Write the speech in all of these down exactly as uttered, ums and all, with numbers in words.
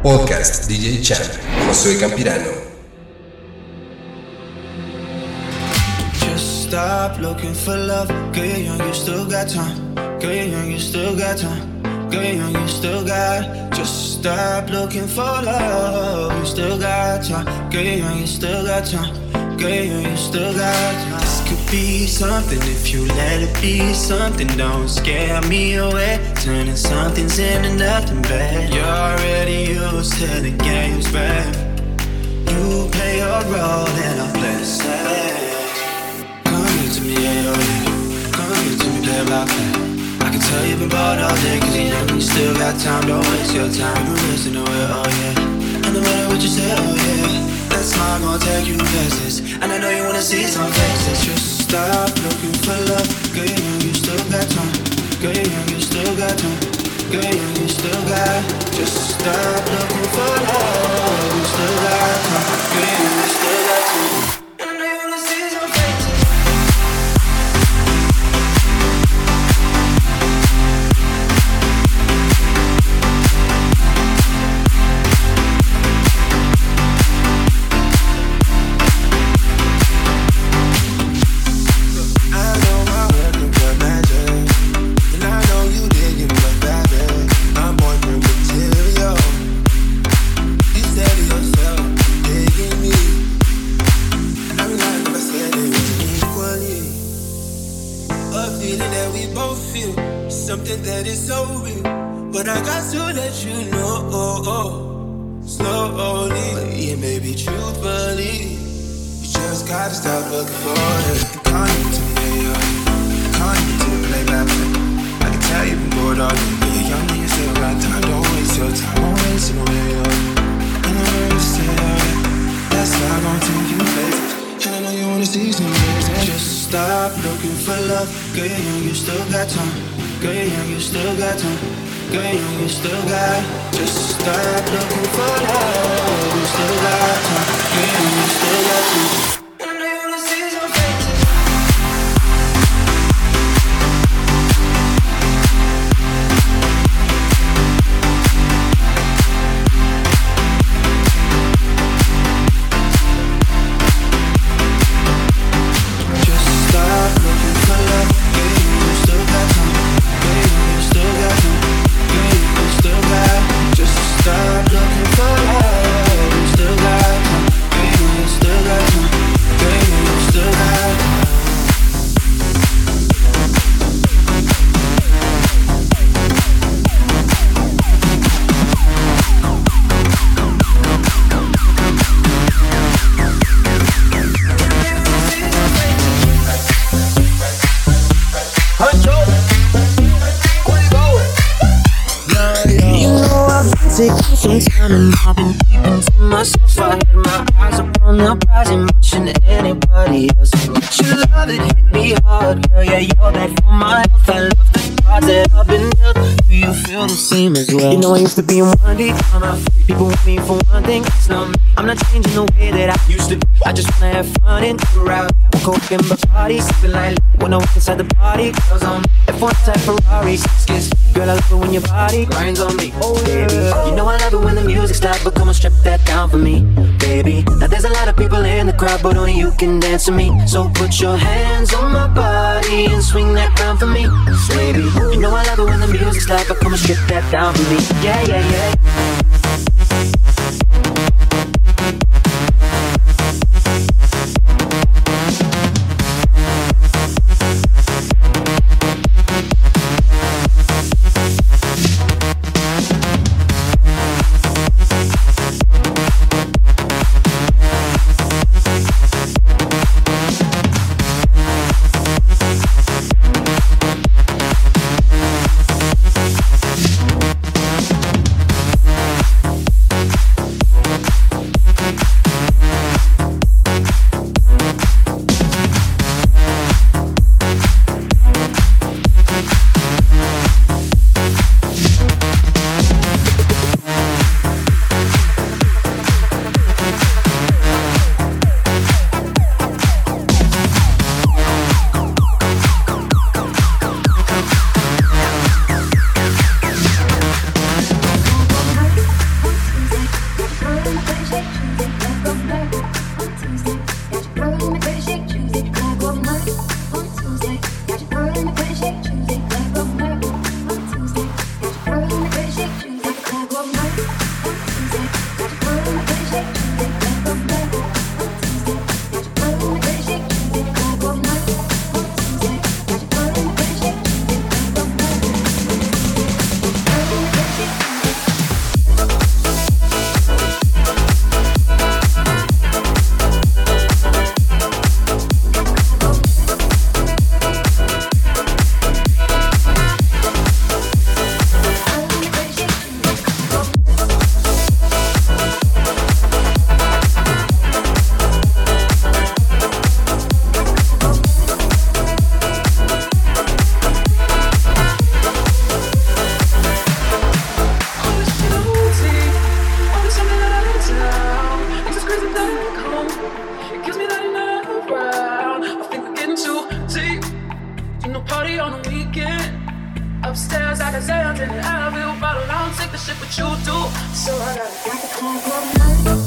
Podcast D J Chan, Josué Campirano. Just stop looking for love. Girl, you're young, you still got time. Girl, you're young, you still got time. Girl, you're young, you still got. Just stop looking for love. You still got time. Girl, you're young, you still got time. Girl, you're young, you still got time. This could be something if you let it be something. Don't scare me away. Turning something's into nothing bad. You're already used to the games, babe. You play your role and I'll play the same. Come here to me, yeah, oh yeah. Come here to me, play by play. I can tell you've been bored all day, cause you know you still got time. Don't waste your time, you're missing away, oh yeah. And no matter what you say, oh yeah, that smile gonna take you places. And I know you wanna see some faces. Just stop looking for love. Girl, you know you still got time. Girl, you know you still got time. Girl, you know you still got. Just stop looking for love. You still got time. Girl, you know you still got time. And I know you wanna see some faces. That is so real, but I got to let you know, oh, oh, slowly, yeah, maybe truthfully, you just gotta stop looking for it. Come to me, yeah, come to me, play by play. I can tell you've been bored all day, but you're young and you still got time. Don't waste your time, don't waste it away, yeah. And I'm ready to say, yeah, that's why I'm gonna take you places. And I know you wanna see some things. Just stop looking for love. Girl, you're young, you still got time. Girl, you're young, you still got time. Girl, you're young, you still got. Just stop looking for love. You still got time. Girl, you're young, you still got time. I know you wanna see some faces. Just stop looking for love. Girl, you're young, you still got time. Stop looking for love. You still got time. Baby, you still got time. Baby, you still got time. Taking some time and I've been keeping to myself. I had my eyes upon the prize and much than anybody else. But you love it, hit me hard, girl. Yeah, you're bad for my health. I love the cards that I've been dealt. Do you feel the same as well? You know I used to be in one deep. I'm not free. People want me for one thing. It's not me. I'm not changing the way that I used to be. I just wanna have fun and go out. Coke and Bacardi, sipping like when I walk inside the party. Girls on me, F one type Ferrari, skis. Girl, I love it when your body grinds on me. Oh baby, you know I love it when the music's loud, but come on, strip that down for me, baby. Now there's a lot of people in the crowd, but only you can dance to me. So put your hands on my body and swing that round for me, baby. You know I love it when the music's loud, but come on, strip that down for me. Yeah, yeah, yeah. the shit what you do. So I gotta get the club all night.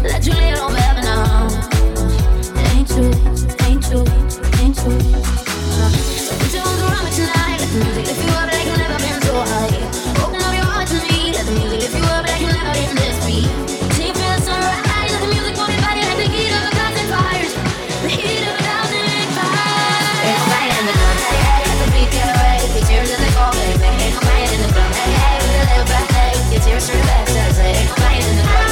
let you live on forever now. Ain't true, ain't true, ain't true. So put your arms around me tonight. Let the music lift you up like you've never been so high. Open up your heart to me. Let the music lift you up like you've never been this free. Till you feel the sunrise. Let the music move your body like the heat of a thousand fires. The heat of a thousand fires. Ain't no fight in the club. Hey, hey, let the beat get away. Your tears as they fall, baby. Ain't no fight in the club. Hey, hey, we can live back, hey. Your tears turn back, says, hey. Ain't no fight in the club.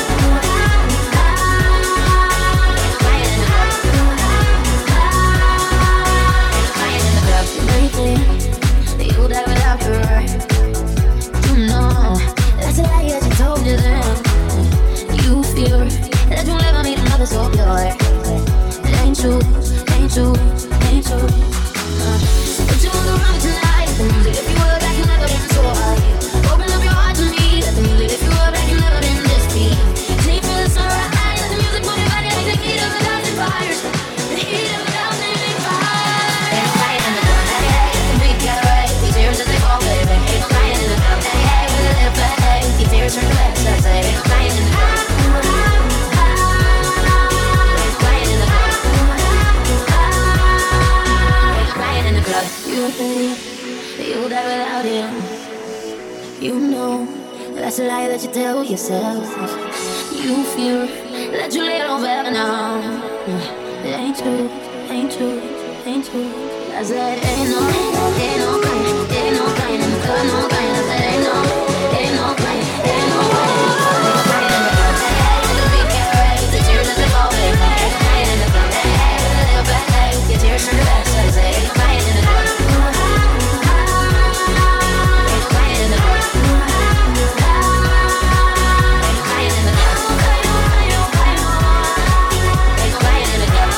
You die without her. You know that's a lie that you told me then. You fear that you'll never meet another so pure. It ain't true, ain't true, ain't true. uh, So put your arms around me tonight. Let the music lift you up like you've never been so high. Open up your heart to me. Let the music lift you up like you've never been this deep. Till you feel the sunrise. Let the music move your body like the heat of a thousand fires. The heat of a thousand fires. Ain't no fight in the dark. Hey, hey, let the beat get away. Tears as they fall, baby. Ain't no crying in the club. Hey, hey, we live back, hey. Your tears turn to back, says, hey. Ain't no crying in the club. Ain't no crying in the club. Ain't no crying in the club. You think you'll die without him. You know that's a lie that you tell yourself. You fear that you live on forever now. It ain't true, ain't true, ain't true. I said ain't no, ain't no crying, ain't no crying in the club, no crying. I said ain't no, ain't no crying, ain't no crying, ain't no crying in the club. Hey, hey, let the beat get ready, the tears as they fall, baby. Ain't no crying in the club. Hey, hey, let the live back, hey. Your tears turn to back, so I say ain't no crying in the club. Ain't no crying in the club. Ain't no crying in the club. Ain't no crying in the club.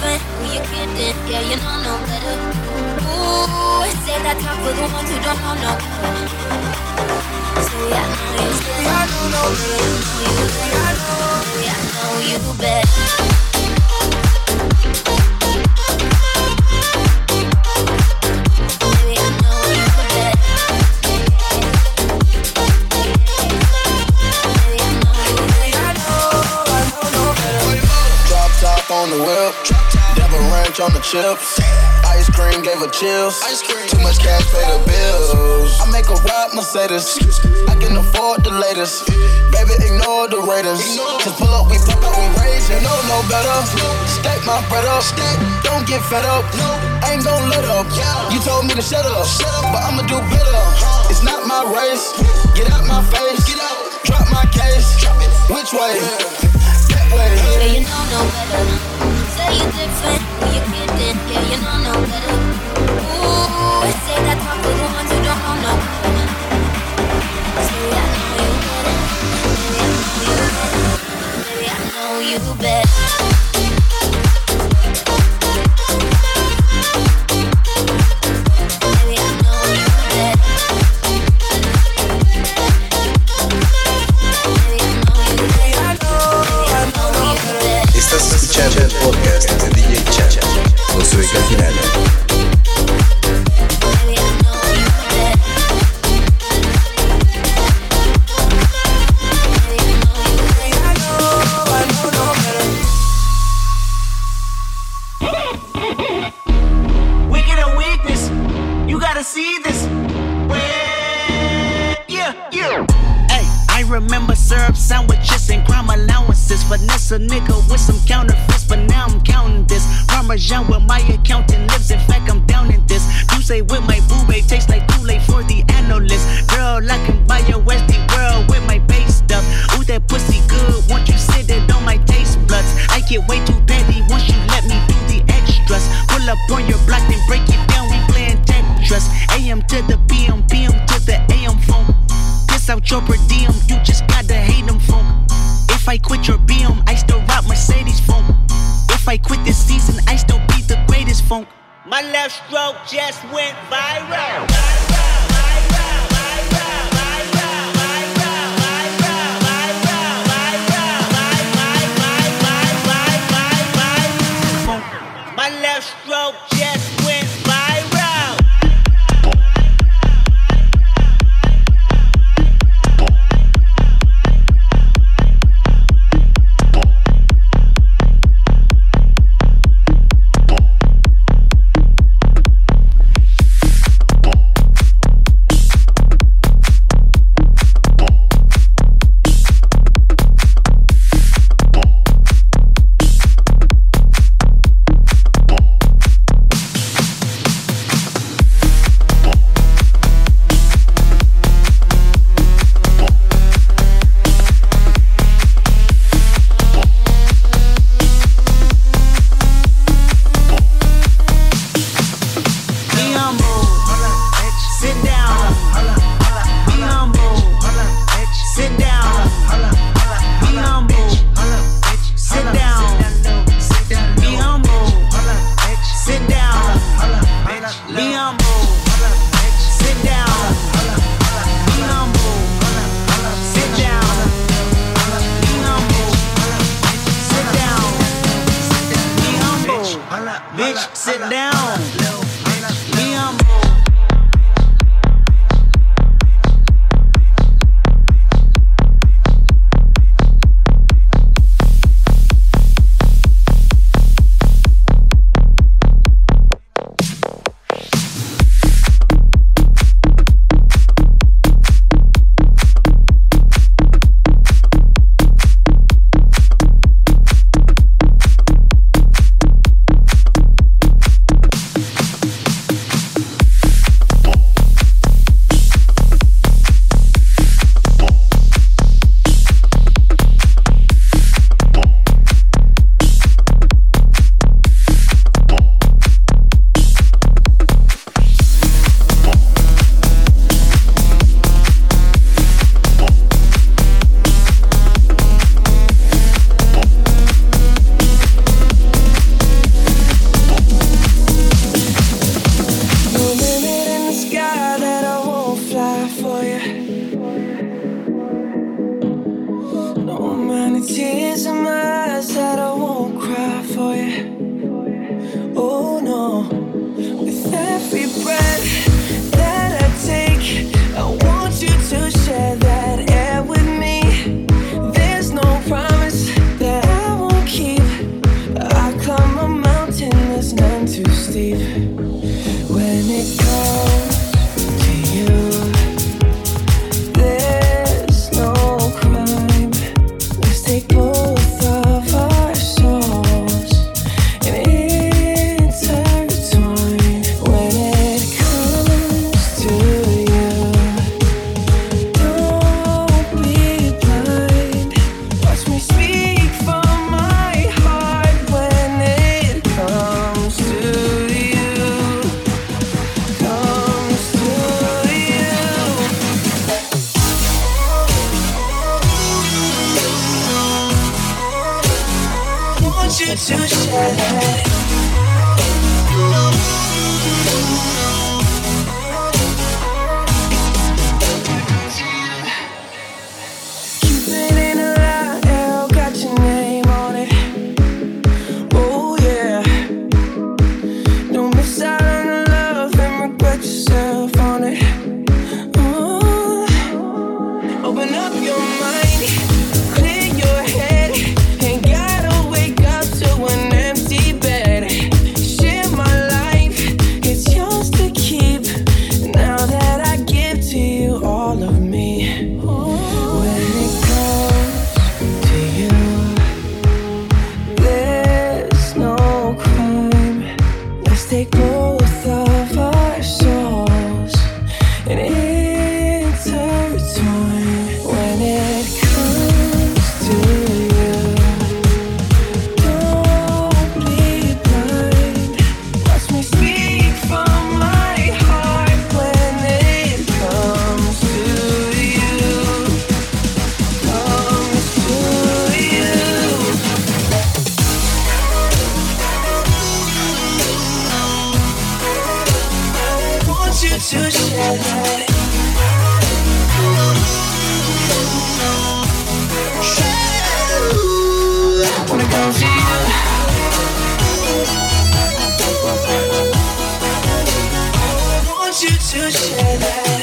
different, who you kidding? Yeah, you know no better. Ooh, say that talk for the ones who don't know no better. Say I know you, say I know no better. Say I know, say I know you better. On the whip, Devil Ranch on the chips. Ice cream gave her chills. Too much cash pay the bills. I make a rap Mercedes. I can afford the latest. Baby, ignore the Raiders. Just pull up, we pop out, we raise. You know no better. Stack my bread up. Don't get fed up. I ain't gon' let up. You told me to shut up, but I'ma do better. It's not my race. Get out my face. Drop my case. Which way? Yeah, you know no better. Say you different, who you kidding? Yeah, you know no better. Ooh, say that talk for the ones who don't know no better. Say I know you better. Baby, I know you better. Baby, I know you better. Estás escuchando el podcast de D J Chacha, Josué Campirano. Wicked or weakness, you gotta see this. Yeah, yeah. Hey, I remember syrup sandwiches and crime allowances. Finesse a nigga with some counterfeits, but now I'm counting this. Parmesan with my accountant lips, in fact I'm down in this. You say with my boo babe tastes like Kool-Aid for the analyst. Girl, I can buy your Westie world with my base stuff. Ooh, that pussy good, once you sit it on my taste buds. I get way too petty once you let me do the extras. Pull up on your block, then break it down, we playing Tetris. A M to the P M, P M to the A M phone. Piss out your per diem, you just gotta hate them funk. If I quit your B M, I still rock Mercedes funk. If I quit this season, I still be the greatest funk. My left stroke just went viral. My left stroke just went viral. deep. When it comes to you, there's no crime. Let's take both of our souls and intertwine. When it comes to you, don't be blind. Watch me speak from my heart. When it comes to you, comes to you. Want you to share that. Cupid in a light arrow, got your name on it. Oh yeah. Don't miss out on the love and regret yourself on it. Oh. Open up your mind, clear your head. Ain't gotta wake up to an empty bed. Share my life, it's yours to keep. Now that I give to you all of me. When it comes to you, there's no crime. Let's take both of our souls and intertwine. When it comes to you, don't be blind. Watch me speak from my heart. When it comes to you, comes to you. Want you to share that. When it comes to you, want you to share that.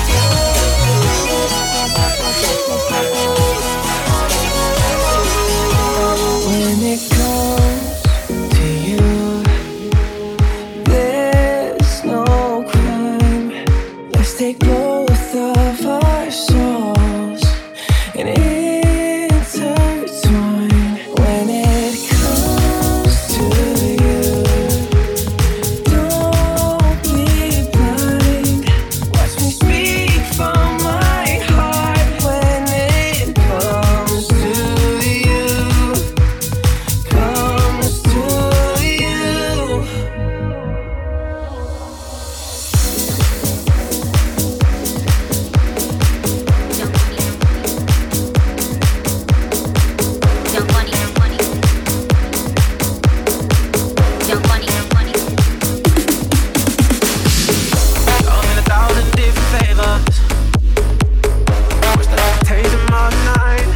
When it comes to you, there's no crime. Let's take both of our souls and intertwine. When it comes to you, don't be blind. Watch me speak from my heart. When it comes to you, comes to you. I'm in a thousand different flavors. Wish that I could taste them all night.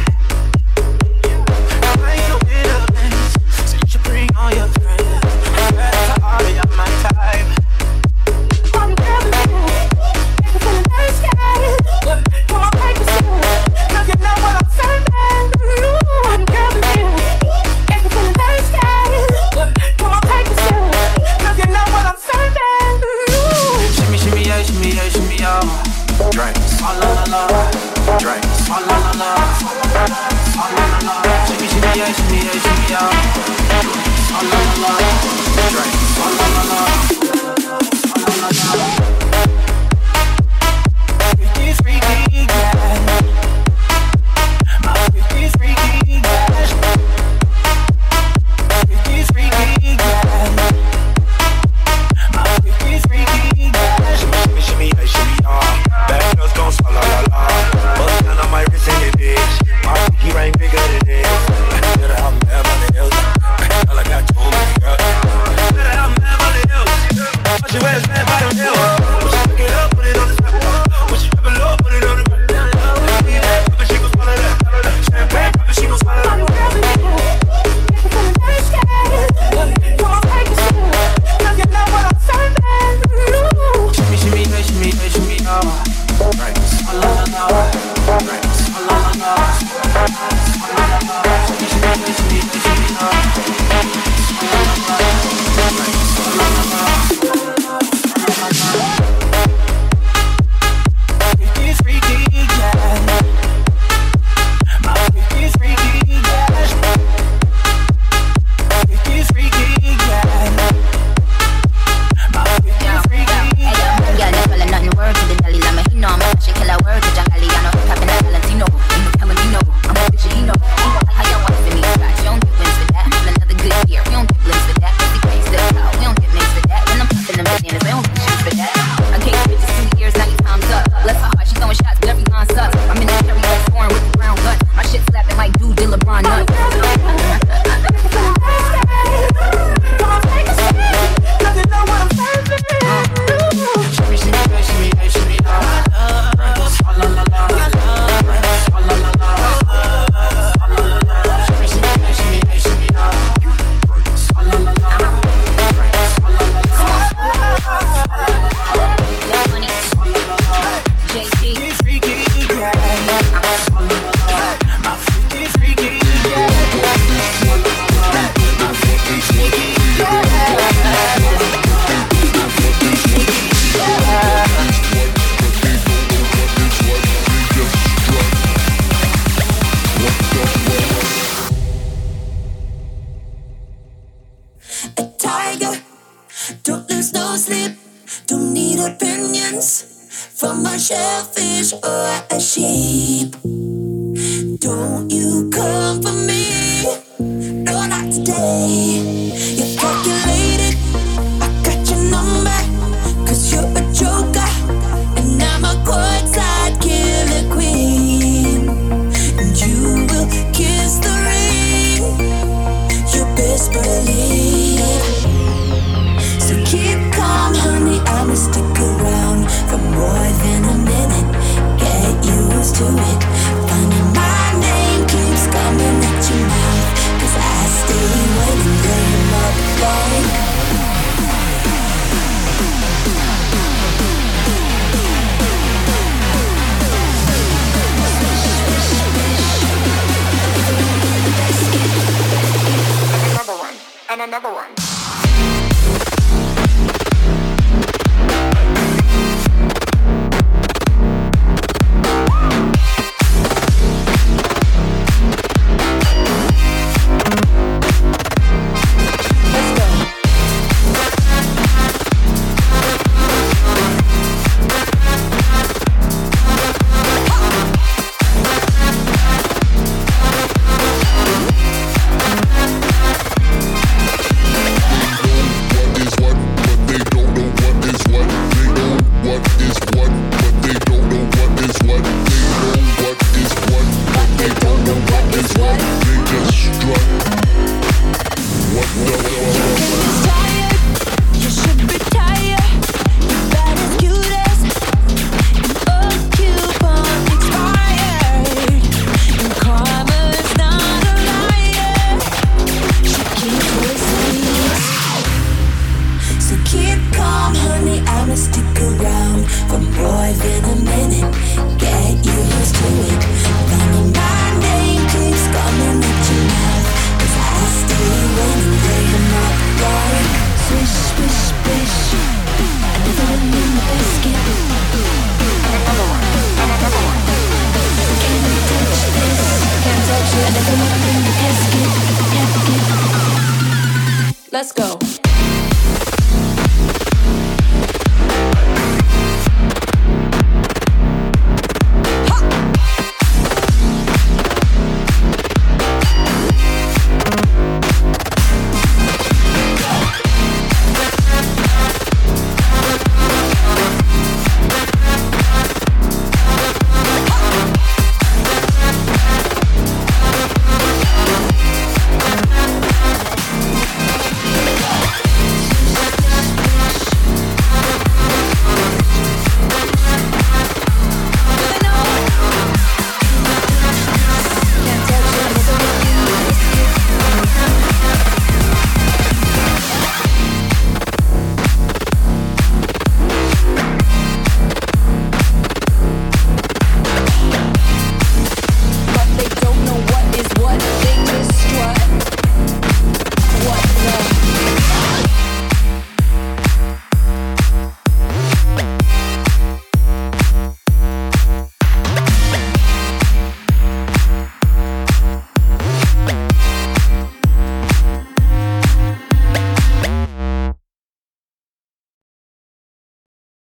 I ain't no bitterness, so you should bring all your friends. I'm better to all of y'all my type. I'm feeling the sky. Come on, take a sip, 'cause you know what I'm saying. I'm feeling you. If you're feeling the sky, come on, take a sip, 'cause you know what I'm saying. Shimmy, shimmy, yeah, shimmy, yeah, shimmy, yeah. Drink, Ah, la, la, la. drink, Ah, la, la, la. Ah, la, la, la. Shimmy, shimmy, yeah, shimmy, yeah, shimmy, yeah. Ah, la, la, la. drink. Ah, la, la, la. Ah, la, la, la. Freaky, freaky, yeah. My freaky, freaky, yeah. Freaky, freaky, yeah. My freaky, freaky, yeah. Shimmy, shimmy, yeah, shimmy, yeah. Bad girls gon' swallow la la. Bust down on my wrist and it bitch. My pinky ring bigger than this. Better have Beverly Hills. Girl, I got too many girls. Better have Beverly Hills. What you wear is mad by the hill. Don't lose no sleep, don't need opinions from a shellfish or a sheep. Don't you come for me, no, not today. You're calculated, I got your number, cause you're a joker, and I'm a courtside killer queen. And you will kiss the ring, you best believe. So keep calm, honey, I'ma stick around for more than a minute. Get used to it. Funny, my name keeps coming at your mouth, cause I stay waiting, play him up right. Another one, and another one.